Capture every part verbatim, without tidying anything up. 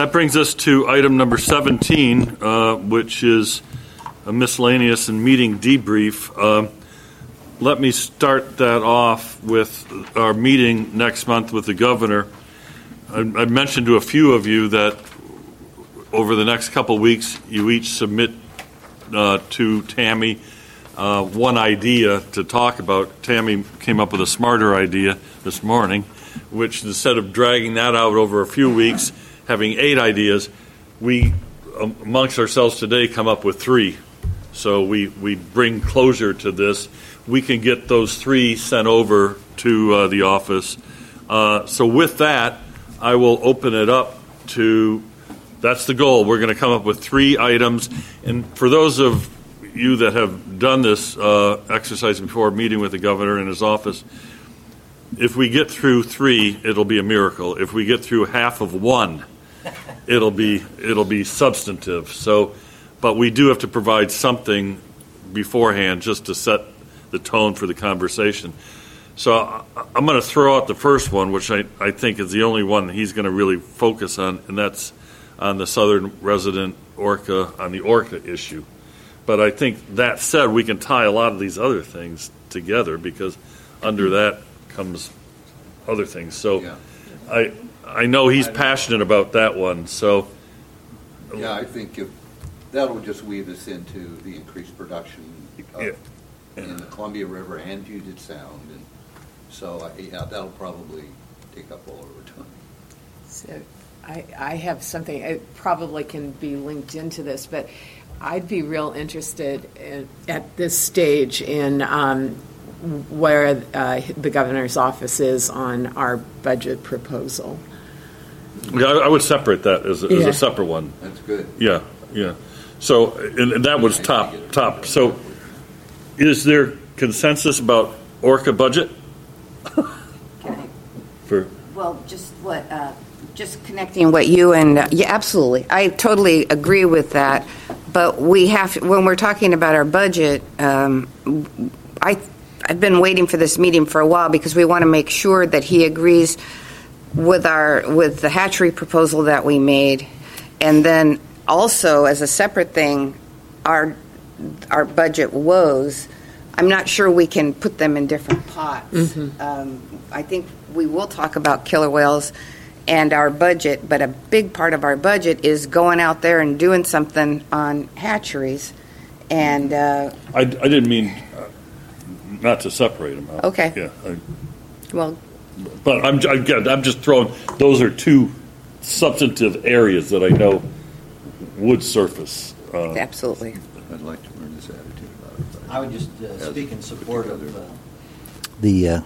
That brings us to item number seventeen, uh, which is a miscellaneous and meeting debrief. Uh, let me start that off with our meeting next month with the governor. I, I mentioned to a few of you that over the next couple of weeks, you each submit uh, to Tammy uh, one idea to talk about. Tammy came up with a smarter idea this morning, which instead of dragging that out over a few weeks, having eight ideas, we amongst ourselves today come up with three. So we, we bring closure to this. We can get those three sent over to uh, the office. Uh, so with that, I will open it up to, that's the goal. We're going to come up with three items. And for those of you that have done this uh, exercise before, meeting with the governor in his office, if we get through three, it'll be a miracle. If we get through half of one, it'll be it'll be substantive. So, but we do have to provide something beforehand just to set the tone for the conversation. So I'm going to throw out the first one, which I, I think is the only one he's going to really focus on, and that's on the Southern Resident Orca, on the Orca issue. But I think that said, we can tie a lot of these other things together because under that comes other things. So yeah. I I know he's passionate about that one. So yeah, I think if that'll just weave us into the increased production of, yeah. in the Columbia River and Puget Sound, and so I, yeah, that'll probably take up all our time. So I I have something. It probably can be linked into this, but I'd be real interested in, at this stage in. Um, where uh, the governor's office is on our budget proposal. Yeah, I, I would separate that as a, yeah. as a separate one. That's good. Yeah, yeah. So, and, and that was top, top. So, is there consensus about Orca budget? For well, just what, uh, just connecting what you and uh, yeah, absolutely. I totally agree with that. But we have to, when we're talking about our budget, um, I. I've been waiting for this meeting for a while because we want to make sure that he agrees with our with the hatchery proposal that we made, and then also as a separate thing, our our budget woes. I'm not sure we can put them in different pots. Mm-hmm. Um, I think we will talk about killer whales and our budget, but a big part of our budget is going out there and doing something on hatcheries. And uh, I, I didn't mean. Not to separate them out. Okay. Yeah. I, well, but I'm again, I'm just throwing. Those are two substantive areas that I know would surface. Uh, absolutely. I'd like to learn this attitude about it. I would just uh, speak in support of uh, the uh,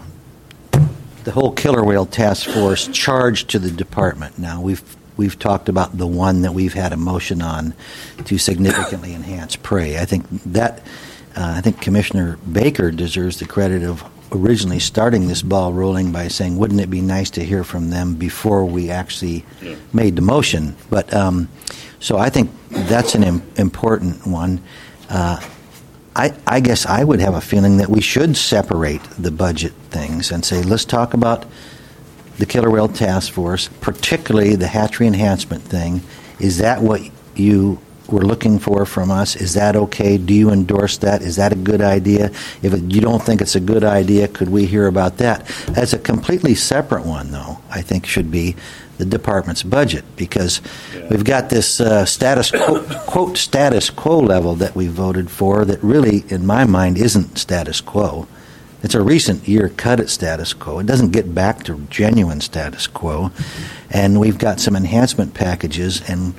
the whole killer whale task force charge to the department. Now we've we've talked about the one that we've had a motion on to significantly enhance prey. I think that. Uh, I think Commissioner Baker deserves the credit of originally starting this ball rolling by saying, wouldn't it be nice to hear from them before we actually yeah. made the motion? But um, so I think that's an im- important one. Uh, I, I guess I would have a feeling that we should separate the budget things and say, let's talk about the killer whale task force, particularly the hatchery enhancement thing. Is that what you were looking for from us? Is that okay? Do you endorse that? Is that a good idea? If it, you don't think it's a good idea, could we hear about that? As a completely separate one, though, I think should be the department's budget, because yeah. we've got this uh, status quo, quote status quo level that we voted for that really, in my mind, isn't status quo. It's a recent year cut at status quo. It doesn't get back to genuine status quo. And we've got some enhancement packages, and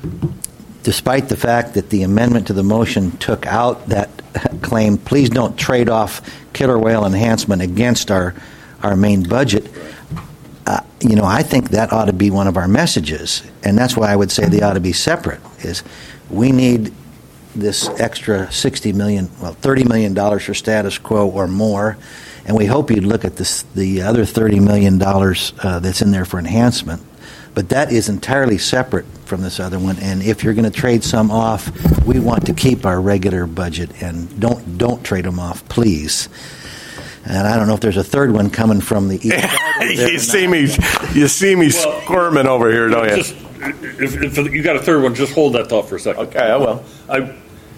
despite the fact that the amendment to the motion took out that claim, please don't trade off killer whale enhancement against our, our main budget, uh, you know, I think that ought to be one of our messages. And that's why I would say they ought to be separate, is we need this extra sixty million dollars, well, thirty million dollars for status quo or more, and we hope you'd look at this, the other thirty million dollars uh, that's in there for enhancement. But that is entirely separate from this other one, and if you're going to trade some off, we want to keep our regular budget, and don't don't trade them off, please. And I don't know if there's a third one coming from the east side. you see me, you see me well, squirming over here, don't you? Just, if, if you got a third one, just hold that thought for a second. Okay, I will. I,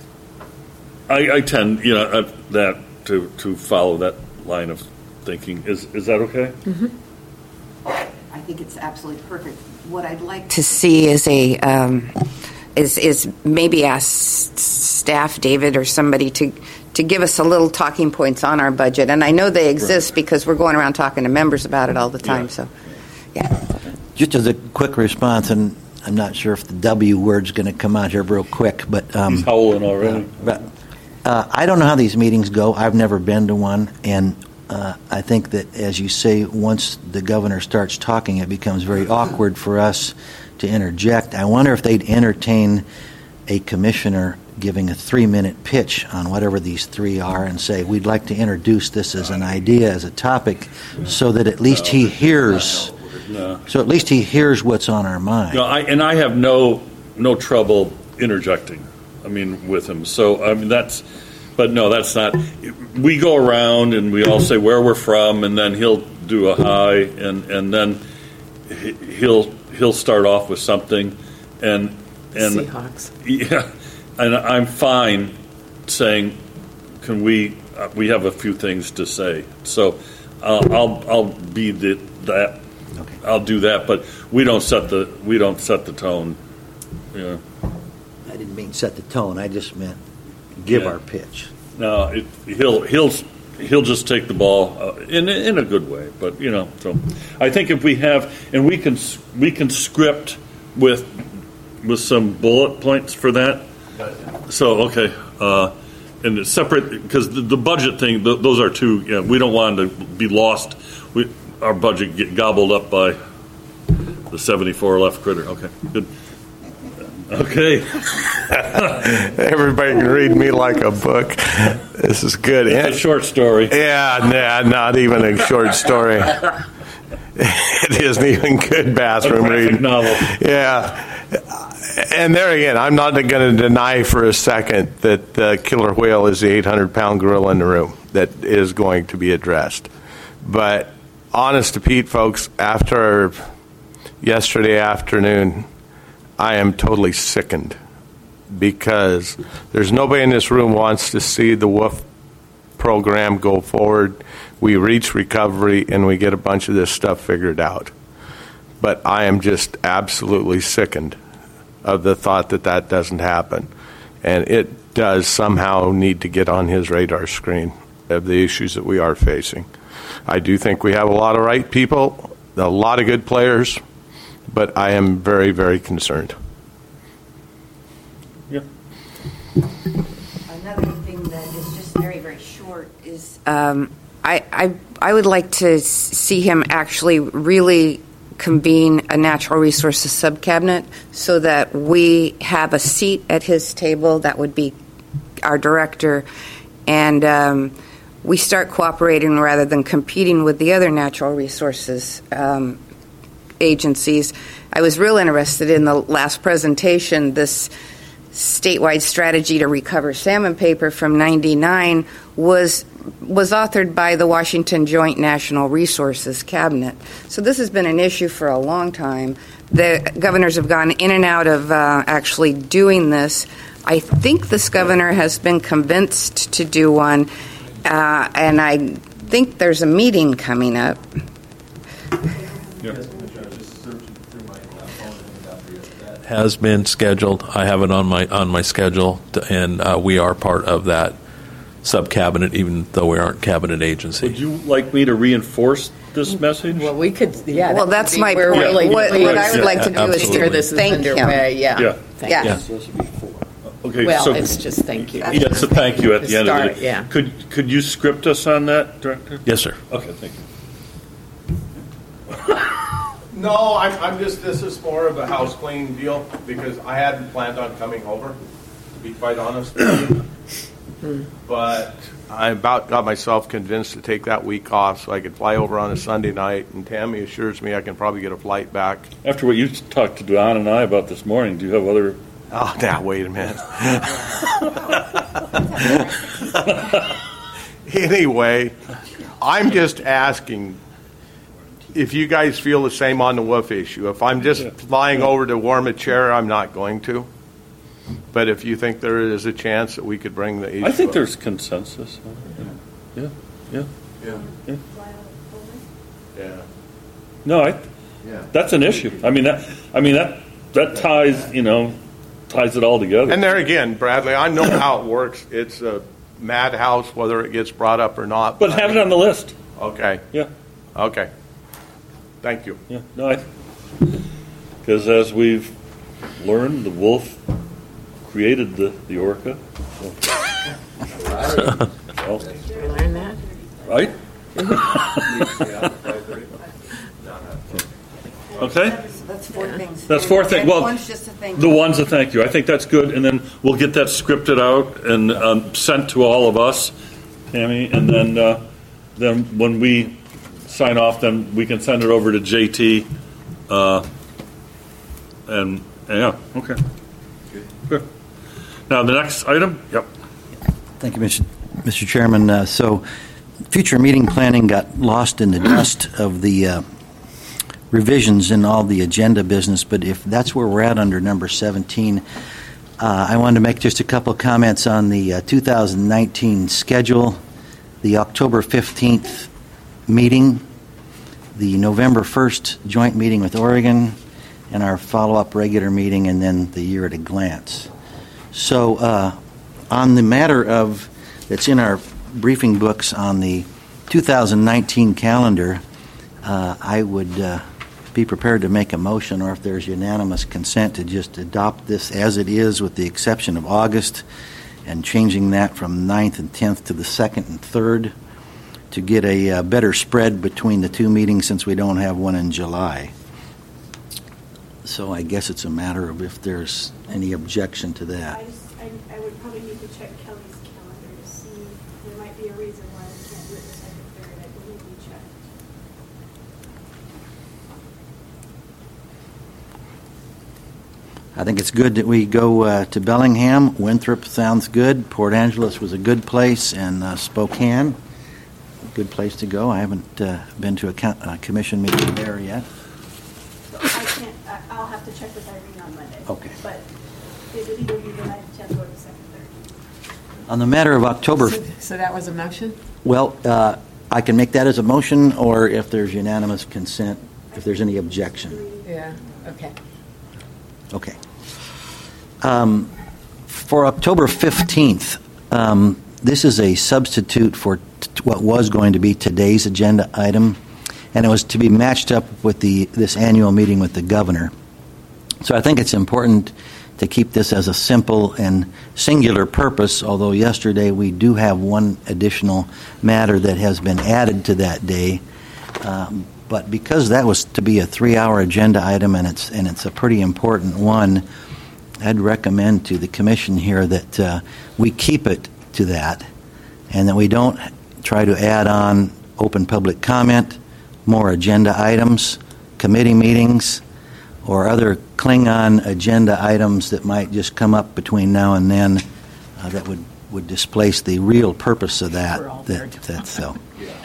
I, I tend, you know, uh, that to to follow that line of thinking. Is is that okay? Mm-hmm. I think it's absolutely perfect. What I'd like to see is a um, is is maybe ask staff, David, or somebody to to give us a little talking points on our budget. And I know they exist right. because we're going around talking to members about it all the time. Yeah. So, yeah. Just as a quick response, and I'm not sure if the W word's going to come out here real quick, but um, he's howling already. Uh, but uh, I don't know how these meetings go. I've never been to one, and uh, I think that, as you say, once the governor starts talking, it becomes very awkward for us to interject. I wonder if they'd entertain a commissioner giving a three-minute pitch on whatever these three are and say, we'd like to introduce this as an idea, as a topic, so that at least he hears. No. So at least he hears what's on our mind. No, I, and I have no no trouble interjecting. I mean, with him. So I mean, that's. But no, that's not. We go around and we all say where we're from, and then he'll do a hi, and, and then he'll he'll start off with something, and and Seahawks. Yeah, and I'm fine saying, can we? Uh, we have a few things to say. So uh, I'll I'll be the that. Okay. I'll do that, but we don't set the we don't set the tone. Yeah. I didn't mean set the tone. I just meant give Yeah. our pitch. No, it, he'll he'll he'll just take the ball uh, in in a good way. But you know, so I think if we have and we can we can script with with some bullet points for that. So okay, uh, and it's separate because the, the budget thing. The, those are two. Yeah, we don't want to be lost. We. Our budget get gobbled up by the seventy-four left critter. Okay, good. Okay. Everybody can read me like a book. This is good. It's a short story. Yeah, nah, not even a short story. It isn't even good bathroom a reading. Novel. Yeah. And there again, I'm not going to deny for a second that the killer whale is the eight hundred pound gorilla in the room that is going to be addressed. But honest to Pete, folks, after yesterday afternoon, I am totally sickened because there's nobody in this room wants to see the W O F program go forward. We reach recovery and we get a bunch of this stuff figured out. But I am just absolutely sickened of the thought that that doesn't happen. And it does somehow need to get on his radar screen of the issues that we are facing. I do think we have a lot of right people, a lot of good players, but I am very, very concerned. Yeah. Another thing that is just very, very short is um, I, I I would like to see him actually really convene a natural resources subcabinet so that we have a seat at his table. That would be our director, and um, we start cooperating rather than competing with the other natural resources um, agencies. I was real interested in the last presentation, this statewide strategy to recover salmon paper from ninety-nine was was authored by the Washington Joint National Resources Cabinet. So this has been an issue for a long time. The governors have gone in and out of uh, actually doing this. I think this governor has been convinced to do one, uh, and I think there's a meeting coming up. Yeah. Has been scheduled. I have it on my on my schedule, to, and uh, we are part of that sub-cabinet, even though we aren't cabinet agency. Would you like me to reinforce this message? Well, we could, yeah. Well, that that's would be my where point. really What, we- what I would Yeah, like to do is absolutely. Hear this is thank him. underway, yeah. Yeah. Thank Yeah. you. Yeah. Supposed to be four. Okay, Well, so it's just thank you. yeah, it's a thank you at To the end of start, the day. yeah. Could could you script us on that, Director? Yes, sir. Okay, thank you. No, I'm, I'm just, this is more of a house cleaning deal because I hadn't planned on coming over, to be quite honest with you. But I about got myself convinced to take that week off so I could fly over on a Sunday night, and Tammy assures me I can probably get a flight back. After what you talked to Don and I about this morning, do you have other? Oh, now, wait a minute. Anyway, I'm just asking if you guys feel the same on the wolf issue. If I'm just Yeah. flying over to warm a chair, I'm not going to. But if you think there is a chance that we could bring the issue I think up. there's consensus. Yeah, yeah. Yeah. Yeah. No, I, Yeah. that's an issue. I mean, that, I mean, that, that ties, you know, ties it all together. And there again, Bradley, I know how it works. It's a madhouse whether it gets brought up or not. But have it on the list. Okay. Yeah, Okay. Thank you. yeah. No, I, because as we've learned, the wolf created the, the orca. So. Well, Did we learn that? right? Okay? That's, that's four things. That's four things. And Well, one's just a thank the you. one's a thank you. I think that's good, and then we'll get that scripted out and um, sent to all of us, Tammy, and then uh, then when we sign off, then we can send it over to J T. Uh, and, and yeah, okay. Good. Now the next item. Yep. Thank you, Mister Mister Chairman. Uh, so, future meeting planning got lost in the dust of the uh, revisions in all the agenda business, but if that's where we're at under number seventeen, uh, I wanted to make just a couple of comments on the uh, two thousand nineteen schedule, the October fifteenth meeting, the November first joint meeting with Oregon, and our follow-up regular meeting, and then the year at a glance. So, uh, on the matter of that's in our briefing books on the two thousand nineteen calendar, uh, I would uh, be prepared to make a motion, or if there's unanimous consent, to just adopt this as it is, with the exception of August, and changing that from ninth and tenth to the second and third, to get a uh, better spread between the two meetings, since we don't have one in July. So I guess it's a matter of if there's any objection to that. I, just, I, I would probably need to check Kelly's calendar to see. There might be a reason why we can't do it the second, third. I believe we checked. I think it's good that we go uh, to Bellingham. Winthrop sounds good. Port Angeles was a good place, and uh, Spokane, a good place to go. I haven't uh, been to a co- uh, commission meeting there yet. So I can't, I, I'll have to check with Irene on Monday. Okay. But it would either be the ninth, tenth, or the second, third. On the matter of October, So, so that was a motion? well, uh, I can make that as a motion, or if there's unanimous consent, if there's any objection. Yeah, okay. Okay. Um, for October fifteenth, um, this is a substitute for t- what was going to be today's agenda item, and it was to be matched up with the this annual meeting with the governor. So I think it's important to keep this as a simple and singular purpose, although yesterday we do have one additional matter that has been added to that day. Um, but because that was to be a three-hour agenda item, and it's and it's a pretty important one, I'd recommend to the commission here that uh, we keep it to that, and that we don't try to add on open public comment, more agenda items, committee meetings, or other Klingon agenda items that might just come up between now and then uh, that would, would displace the real purpose of that. We're all that, very that so.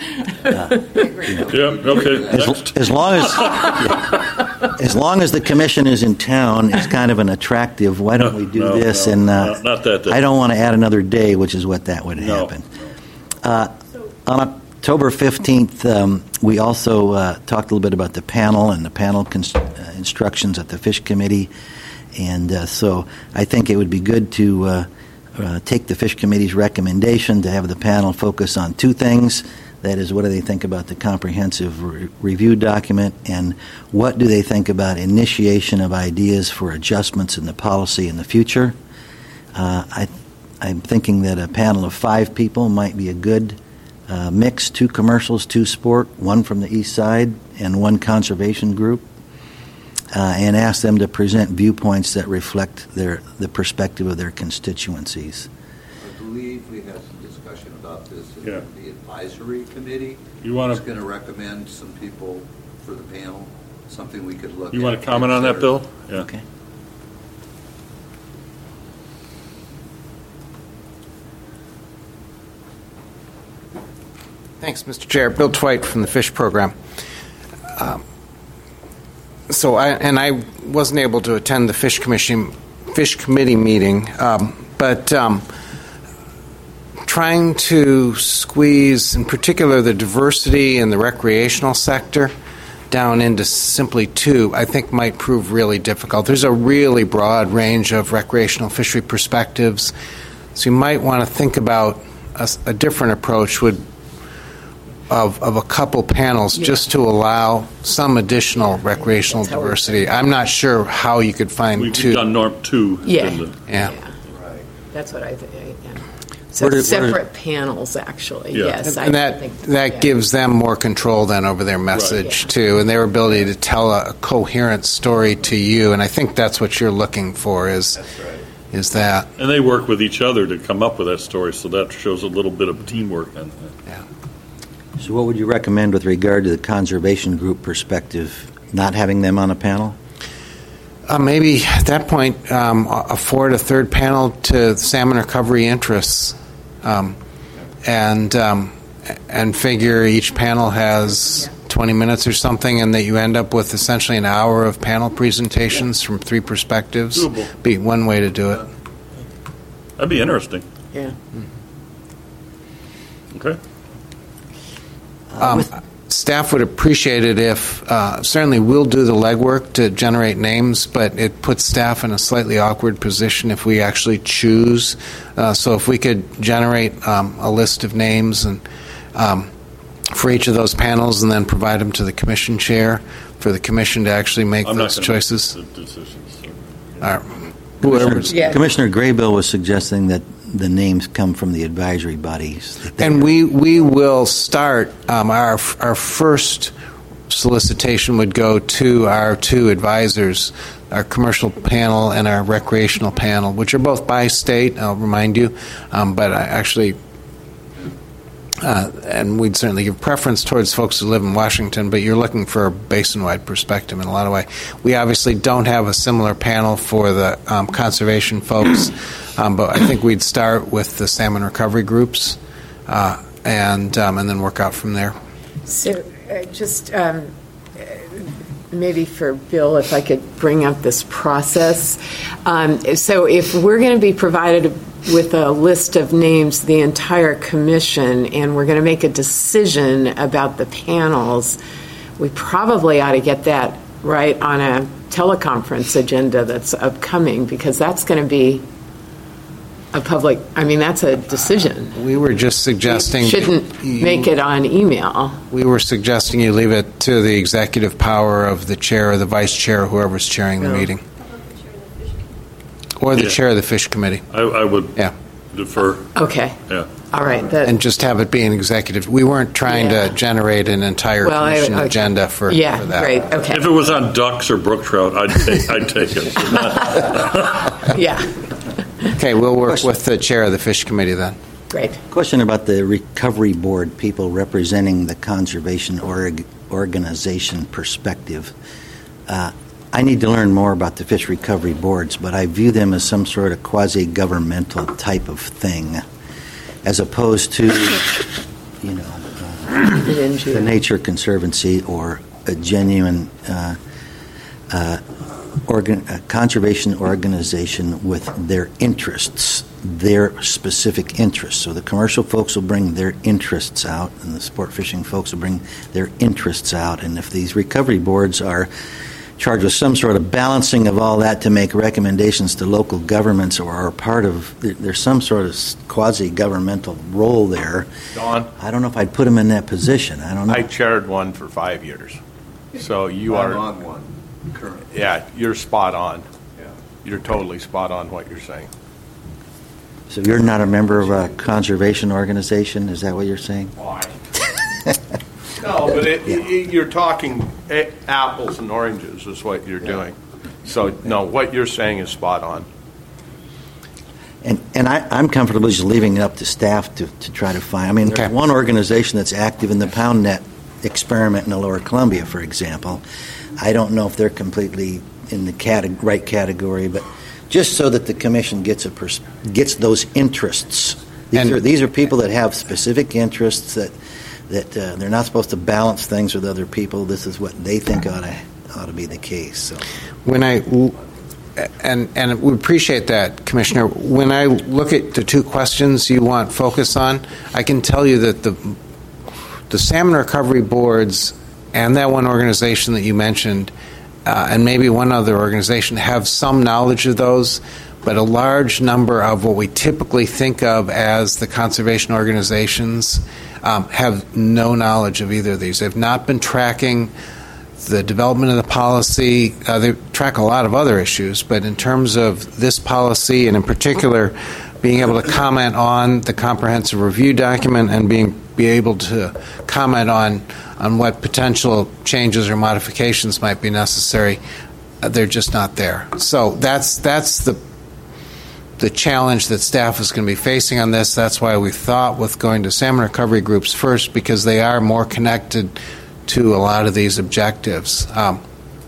Yeah. Okay. As, Next. as long as yeah, as long as the commission is in town, it's kind of an attractive. Why don't we do No, this? no, and uh, no, not that day. I don't want to add another day, which is what that would No, happen. Uh, on October fifteenth, um, we also uh, talked a little bit about the panel and the panel cons- uh, instructions at the Fish Committee, and uh, so I think it would be good to uh, uh, take the Fish Committee's recommendation to have the panel focus on two things. That is, what do they think about the comprehensive re- review document, and what do they think about initiation of ideas for adjustments in the policy in the future? Uh, I, I'm thinking that a panel of five people might be a good uh, mix, two commercials, two sport, one from the east side, and one conservation group, uh, and ask them to present viewpoints that reflect their the perspective of their constituencies. I believe we had some discussion about this in Yeah. the advisory committee. You wanna- It's going to recommend some people for the panel, something we could look at. You want to comment on that, Bill? Yeah. Okay. Thanks, Mister Chair. Bill Twite from the Fish Program. Uh, so I and I wasn't able to attend the fish commission fish committee meeting, um, but um, trying to squeeze, in particular, the diversity in the recreational sector down into simply two, I think might prove really difficult. There's a really broad range of recreational fishery perspectives, so you might want to think about a, a different approach would of, of a couple panels Yeah. just to allow some additional recreational That's how we- diversity. I'm not sure how you could find We've two. done norm two. Yeah. in the- Yeah. That's what I think. Yeah. So What are- what are- separate panels, actually. Yeah. Yes, I And that think that yeah. gives them more control then over their message Yeah. too, and their ability to tell a coherent story to you. And I think that's what you're looking for is is that. And they work with each other to come up with that story, so that shows a little bit of teamwork. And So what would you recommend with regard to the conservation group perspective, not having them on a panel? Uh, maybe at that point, um, afford a third panel to salmon recovery interests, um, and um, and figure each panel has twenty minutes or something, and that you end up with essentially an hour of panel presentations from three perspectives. Doable. Be one way to do it. that'd be interesting. Yeah. Okay. Um, staff would appreciate it if, uh, certainly we'll do the legwork to generate names, but it puts staff in a slightly awkward position if we actually choose. Uh, so if we could generate um, a list of names and um, for each of those panels and then provide them to the commission chair for the commission to actually make I'm not those gonna choices. make the decisions. so. All right. Whoever's- Yeah. Commissioner Graybill was suggesting that the names come from the advisory bodies. that they- And we, we will start, um, our, our first solicitation would go to our two advisors, our commercial panel and our recreational panel, which are both by state, I'll remind you, um, but I actually, uh, and we'd certainly give preference towards folks who live in Washington, but you're looking for a basin-wide perspective in a lot of ways. We obviously don't have a similar panel for the um, conservation folks, um, but I think we'd start with the salmon recovery groups uh, and um, and then work out from there. So uh, just um, uh, maybe for Bill, if I could bring up this process. Um, so if we're going to be provided with a list of names, the entire commission, and we're going to make a decision about the panels, we probably ought to get that right on a teleconference agenda that's upcoming, because that's going to be a public, I mean, that's a decision. We were just suggesting Shouldn't make it on email. We were suggesting you leave it to the executive power of the chair or the vice chair, whoever's chairing the No. meeting, How about the chair of the fish committee? or the Yeah. chair of the fish committee. I, I would Yeah. defer. Okay, Yeah. all right. that- And just have it be an executive. We weren't trying Yeah. to generate an entire Well, I- commission okay. agenda for, Yeah, for that. great, okay. If it was on ducks or brook trout, I'd take, I'd take it. Yeah, Okay, we'll work with the chair of the fish committee then. great. Question about the recovery board, people representing the conservation org- organization perspective. Uh, I need to learn more about the fish recovery boards, but I view them as some sort of quasi-governmental type of thing, as opposed to, you know, uh, the Nature Conservancy or a genuine uh, uh, organ, a conservation organization with their interests, their specific interests. So the commercial folks will bring their interests out, and the sport fishing folks will bring their interests out. And if these recovery boards are charged with some sort of balancing of all that to make recommendations to local governments or are part of, there- there's some sort of quasi-governmental role there. Don, I don't know if I'd put them in that position. I don't know. I chaired one for five years. So you I'm are, on one currently. yeah, you're spot on. Yeah. You're totally spot on what you're saying. So you're not a member of a conservation organization? Is that what you're saying? Why? No, but it, it, you're talking a- apples and oranges is what you're doing. So, no, what you're saying is spot on. And and I, I'm comfortable just leaving it up to staff to, to try to find. I mean, there's Okay. one organization that's active in the pound net experiment in the Lower Columbia, for example. I don't know if they're completely in the cate- right category, but just so that the commission gets a pers- gets those interests. These And- are these are people that have specific interests that that uh, they're not supposed to balance things with other people. This is what they think ought to ought to be the case. So. When I and and we appreciate that, Commissioner. When I look at the two questions you want focus on, I can tell you that the the salmon recovery boards and that one organization that you mentioned, uh, and maybe one other organization, have some knowledge of those, but a large number of what we typically think of as the conservation organizations um, have no knowledge of either of these. They've not been tracking the development of the policy. Uh, they track a lot of other issues, but in terms of this policy, and in particular being able to comment on the comprehensive review document and being be able to comment on on what potential changes or modifications might be necessary, uh, they're just not there. So that's that's the the challenge that staff is going to be facing on this. That's why we thought with going to salmon recovery groups first, because they are more connected to a lot of these objectives. Um,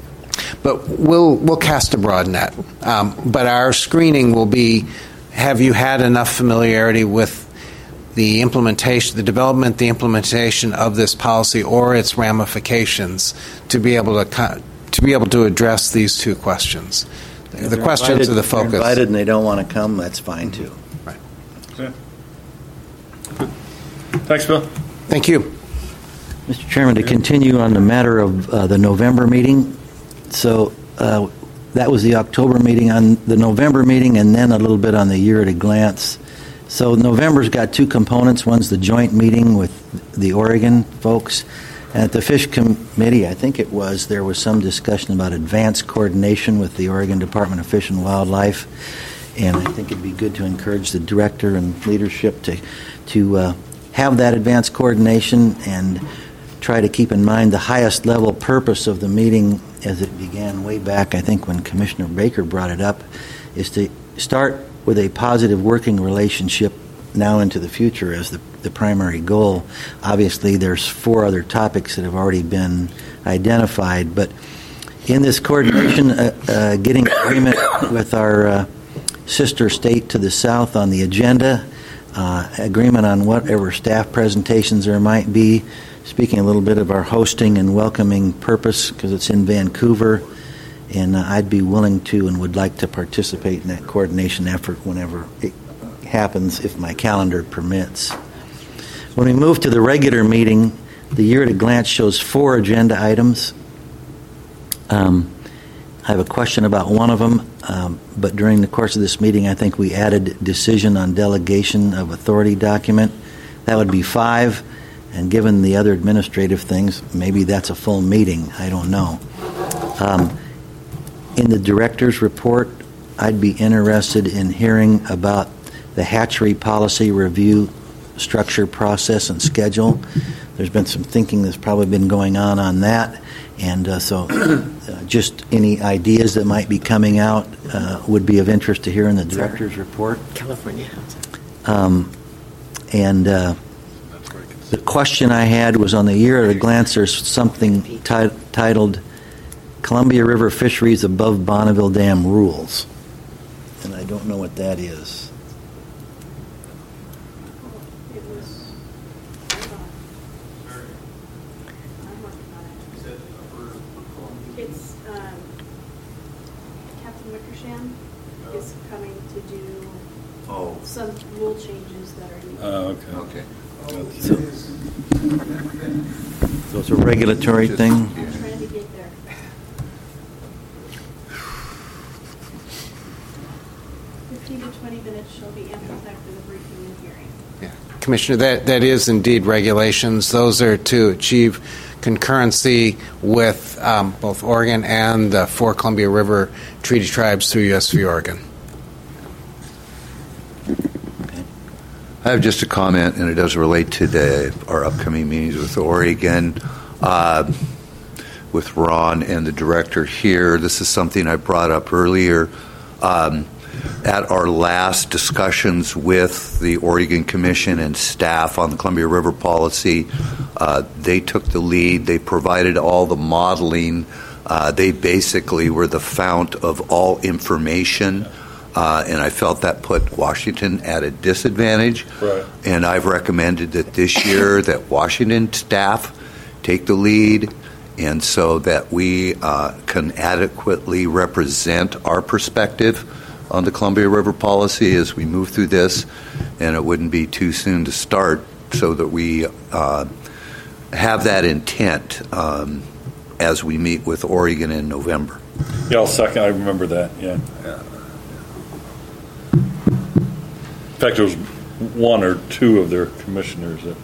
but we'll we'll cast a broad net. Um, but our screening will be, have you had enough familiarity with the implementation, the development, the implementation of this policy or its ramifications to be able to to be able to address these two questions. If the questions invited, are the if they're focus. invited and they don't want to come, that's fine too. Right. Okay. Good. Thanks, Bill. Thank you. Mister Chairman, to continue on the matter of uh, the November meeting, so uh, that was the October meeting. On the November meeting, and then a little bit on the year at a glance. So November's got two components. One's the joint meeting with the Oregon folks. And at the Fish Committee, I think it was, there was some discussion about advanced coordination with the Oregon Department of Fish and Wildlife. And I think it'd be good to encourage the director and leadership to, to uh, have that advanced coordination and try to keep in mind the highest level purpose of the meeting as it began way back, I think, when Commissioner Baker brought it up, is to start with a positive working relationship now into the future as the, the primary goal. Obviously, there's four other topics that have already been identified, but in this coordination, uh, uh, getting agreement with our uh, sister state to the south on the agenda, uh, agreement on whatever staff presentations there might be, speaking a little bit of our hosting and welcoming purpose because it's in Vancouver, and uh, I'd be willing to and would like to participate in that coordination effort whenever it happens, if my calendar permits. When we move to the regular meeting, the year at a glance shows four agenda items. Um, I have a question about one of them, um, but during the course of this meeting, I think we added decision on delegation of authority document. That would be five. And given the other administrative things, maybe that's a full meeting. I don't know. Um, in the director's report, I'd be interested in hearing about the hatchery policy review structure, process, and schedule. There's been some thinking that's probably been going on on that. And uh, so uh, just any ideas that might be coming out uh, would be of interest to hear in the director's report. California. Um, and... Uh, The question I had was on the year at a glance, there's something ti- titled Columbia River Fisheries Above Bonneville Dam Rules. And I don't know what that is. It was, I'm working on it. It's, um, Captain Wickersham is coming to do Oh. some rule changes that are needed. Oh, okay. Okay. So, so it's a regulatory thing? I'm trying to get there. Fifteen to twenty minutes shall be ample time for the briefing and hearing. Yeah. Commissioner, that, that is indeed regulations. Those are to achieve concurrency with um, both Oregon and the four Columbia River Treaty Tribes through U S V Oregon. I have just a comment, and it does relate to the our upcoming meetings with Oregon, uh, with Ron and the director here. This is something I brought up earlier. Um, at our last discussions with the Oregon Commission and staff on the Columbia River policy, uh, they took the lead. They provided all the modeling. Uh, they basically were the fount of all information. Uh, and I felt that put Washington at a disadvantage. Right. And I've recommended that this year that Washington staff take the lead and so that we uh, can adequately represent our perspective on the Columbia River policy as we move through this, and it wouldn't be too soon to start, so that we uh, have that intent um, as we meet with Oregon in November. Yeah, I'll second. I remember that. Yeah. In fact, there was one or two of their commissioners that.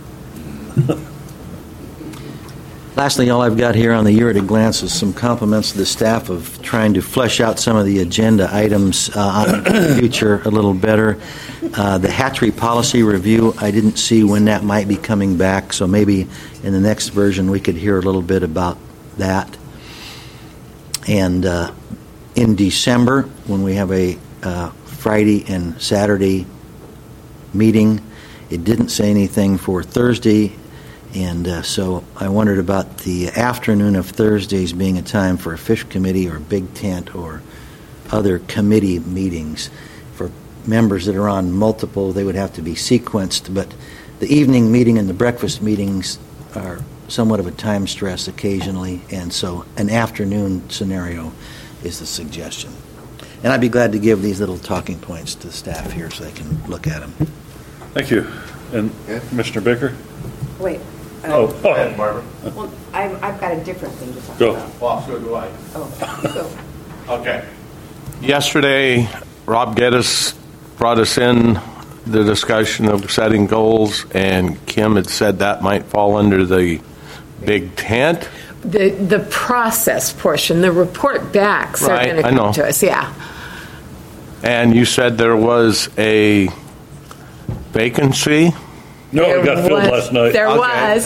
Lastly, all I've got here on the year at a glance is some compliments to the staff of trying to flesh out some of the agenda items uh, on the future a little better. Uh, the hatchery policy review, I didn't see when that might be coming back, so maybe in the next version we could hear a little bit about that. And uh, in December, when we have a uh, Friday and Saturday meeting, it didn't say anything for Thursday. And uh, so I wondered about the afternoon of Thursdays being a time for a fish committee or big tent or other committee meetings. For members that are on multiple, they would have to be sequenced. But the evening meeting and the breakfast meetings are somewhat of a time stress occasionally. And so an afternoon scenario is the suggestion. And I'd be glad to give these little talking points to the staff here so they can look at them. Thank you. And Commissioner Baker? Wait. Uh, oh, go ahead, Barbara. Well, I've, I've got a different thing to talk Go. about. Well, so do I. Oh, so. Okay. Yesterday, Rob Geddes brought us in the discussion of setting goals, and Kim had said that might fall under the big tent. The the process portion, the report backs are Right, going to I come know. to us. Yeah. And you said there was a vacancy. No, it got filled was, last night. There Okay.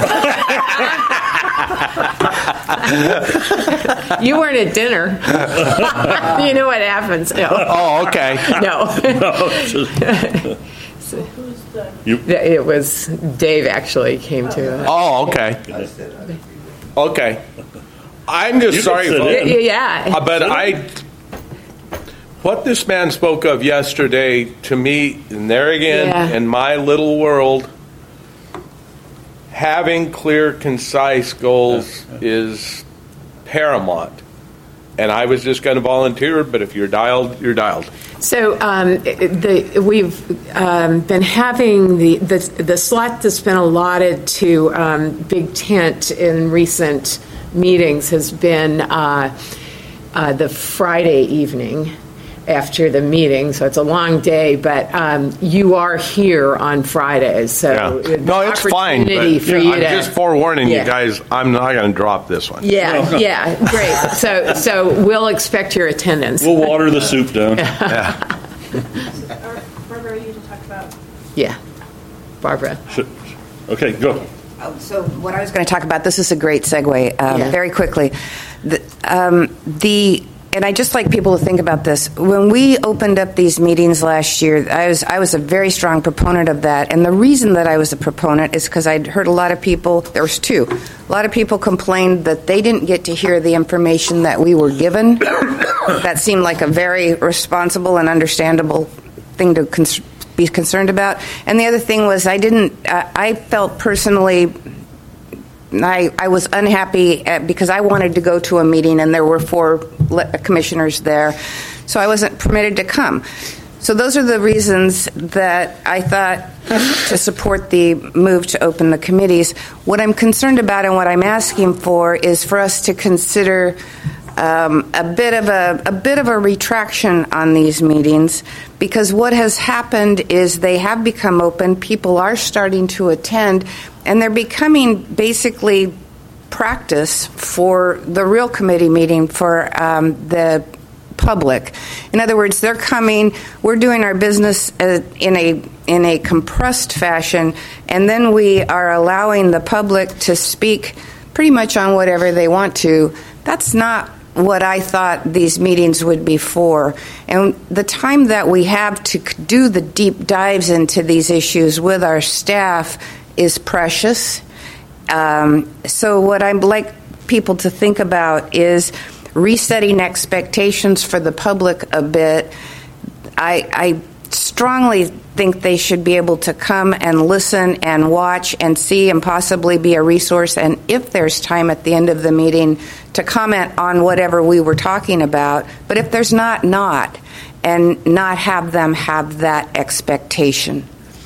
was. You weren't at dinner. You know what happens. No. Oh, okay. No. No, it's just- Who's the, you, It was Dave actually came to us. Oh, okay. Okay. I'm just You sorry, can sit folks. in. Yeah. Uh, but I, what this man spoke of yesterday, to me, and there again, Yeah. in my little world, having clear, concise goals is paramount. And I was just going to volunteer, but if you're dialed, you're dialed. So um, the, we've um, been having the, the the slot that's been allotted to um, Big Tent in recent meetings has been uh, uh, the Friday evening after the meeting. So it's a long day, but um, you are here on Fridays. So Yeah. the No, it's fine. But opportunity for you I'm to, just forewarning Yeah. you guys, I'm not going to drop this one. Yeah, yeah, great. So so we'll expect your attendance. we'll water the soup down. Yeah. or Barbara, you to talk about? Yeah, Barbara. Should- Okay, go. Oh, so what I was going to talk about, this is a great segue, um, Yeah. very quickly. The, um, the and I just like people to think about this. When we opened up these meetings last year, I was I was a very strong proponent of that. And the reason that I was a proponent is because I'd heard a lot of people, there was two, a lot of people complained that they didn't get to hear the information that we were given. That seemed like a very responsible and understandable thing to cons- be concerned about. And the other thing was I didn't, uh, I felt personally, I, I was unhappy at, because I wanted to go to a meeting and there were four le- commissioners there, so I wasn't permitted to come. So those are the reasons that I thought to support the move to open the committees. What I'm concerned about and what I'm asking for is for us to consider um, a bit of a, a bit of a retraction on these meetings, because what has happened is they have become open, people are starting to attend, and they're becoming basically practice for the real committee meeting for um, the public. In other words, they're coming, we're doing our business uh, in a in a compressed fashion, and then we are allowing the public to speak pretty much on whatever they want to. That's not what I thought these meetings would be for. And the time that we have to do the deep dives into these issues with our staff is precious. Um, so what I'd like people to think about is resetting expectations for the public a bit. I, I strongly think they should be able to come and listen and watch and see and possibly be a resource, and if there's time at the end of the meeting to comment on whatever we were talking about, but if there's not, not, and not have them have that expectation.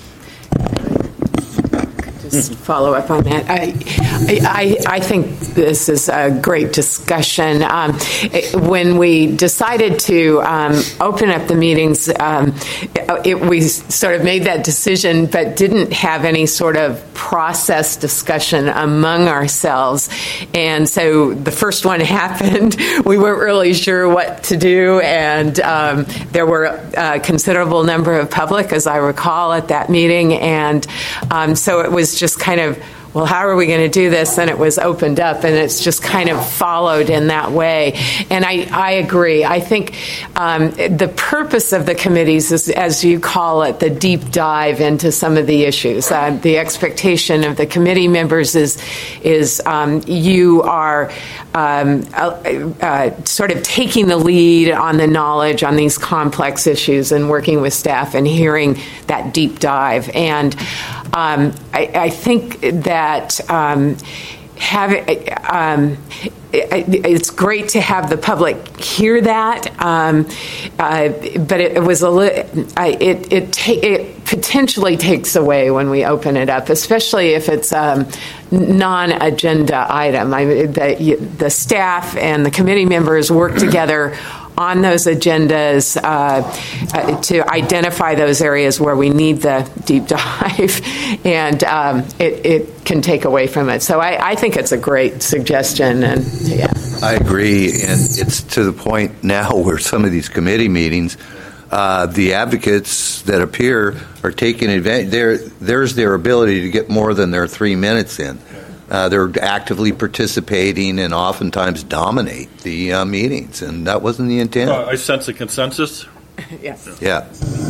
Just follow up on that. I, I, I think this is a great discussion. Um, it, when we decided to um, open up the meetings, um, it, we sort of made that decision, but didn't have any sort of process discussion among ourselves. And so the first one happened. We weren't really sure what to do, and um, there were a considerable number of public, as I recall, at that meeting, and um, so it was just kind of, well, how are we going to do this? And it was opened up, and it's just kind of followed in that way. And I, I agree. I think um, the purpose of the committees is, as you call it, the deep dive into some of the issues. Uh, the expectation of the committee members is, is um, you are um, uh, uh, sort of taking the lead on the knowledge on these complex issues and working with staff and hearing that deep dive. And um, I, I think that um, have um, it, it's great to have the public hear that, um, uh, but it, it was a li- it it, ta- it potentially takes away when we open it up, especially if it's a non-agenda item. I, the, the staff and the committee members work together on those agendas uh, uh, to identify those areas where we need the deep dive, and um, it, it can take away from it. So I, I think it's a great suggestion, and yeah. I agree, and it's to the point now where some of these committee meetings, uh, the advocates that appear are taking advantage. There, there's their ability to get more than their three minutes in. Uh, they're actively participating and oftentimes dominate the uh, meetings, and that wasn't the intent. Uh, I sense a consensus. Yes. Yeah.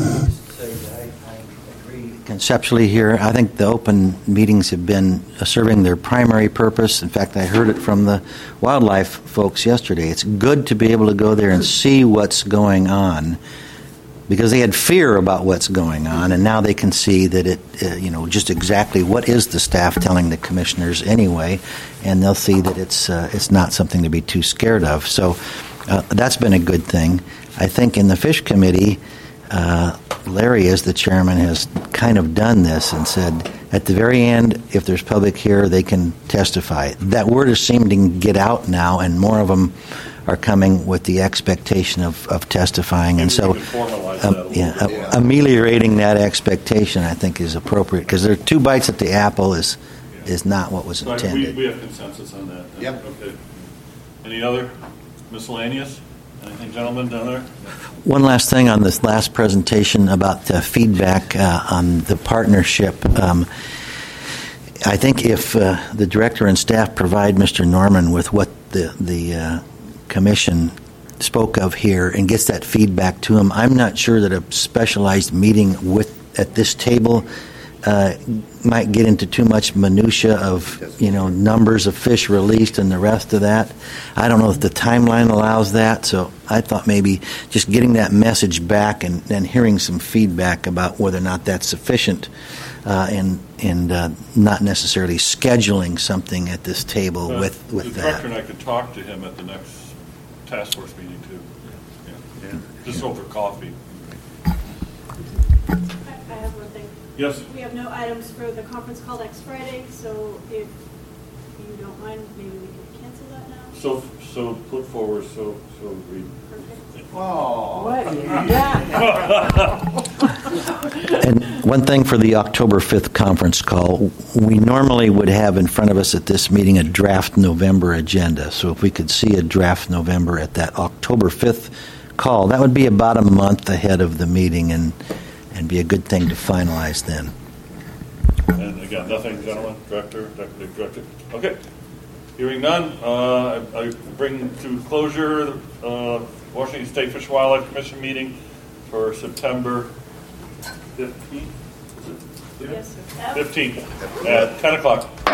Conceptually here, I think the open meetings have been serving their primary purpose. In fact, I heard it from the wildlife folks yesterday. It's good to be able to go there and see what's going on, because they had fear about what's going on, and now they can see that it, uh, you know, just exactly what is the staff telling the commissioners anyway, and they'll see that it's uh, it's not something to be too scared of. So uh, that's been a good thing. I think in the Fish Committee, uh, Larry, as the chairman, has kind of done this and said, at the very end, if there's public here, they can testify. That word is seeming to get out now, and more of them are coming with the expectation of, of testifying. And so um, yeah, uh, ameliorating that expectation, I think, is appropriate, because there are two bites at the apple is yeah. is not what was intended. We, we have consensus on that. Then. Yep. Okay. Any other miscellaneous? Anything, gentlemen, down there? One last thing on this last presentation about uh, feedback uh, on the partnership. Um, I think if uh, the director and staff provide Mister Norman with what the the uh, commission spoke of here and gets that feedback to him, I'm not sure that a specialized meeting with at this table uh, might get into too much minutia of, you know, numbers of fish released and the rest of that. I don't know if the timeline allows that, so I thought maybe just getting that message back and, and hearing some feedback about whether or not that's sufficient, uh, and and uh, not necessarily scheduling something at this table uh, with, with the that. director and I could talk to him at the next task force meeting too. Yeah. Yeah. Just over coffee. I, I have one thing. Yes. We have no items for the conference call next Friday, so if you don't mind, maybe we can cancel that now. So, so put forward. So, so we. Perfect. What is that? And one thing for the October fifth conference call, we normally would have in front of us at this meeting a draft November agenda. So if we could see a draft November at that October fifth call, that would be about a month ahead of the meeting, and and be a good thing to finalize then. And again, nothing, gentlemen, director, deputy director. Okay. Hearing none, uh, I, I bring to closure uh, Washington State Fish and Wildlife Commission meeting for September fifteenth. Yes, sir. fifteenth at ten o'clock.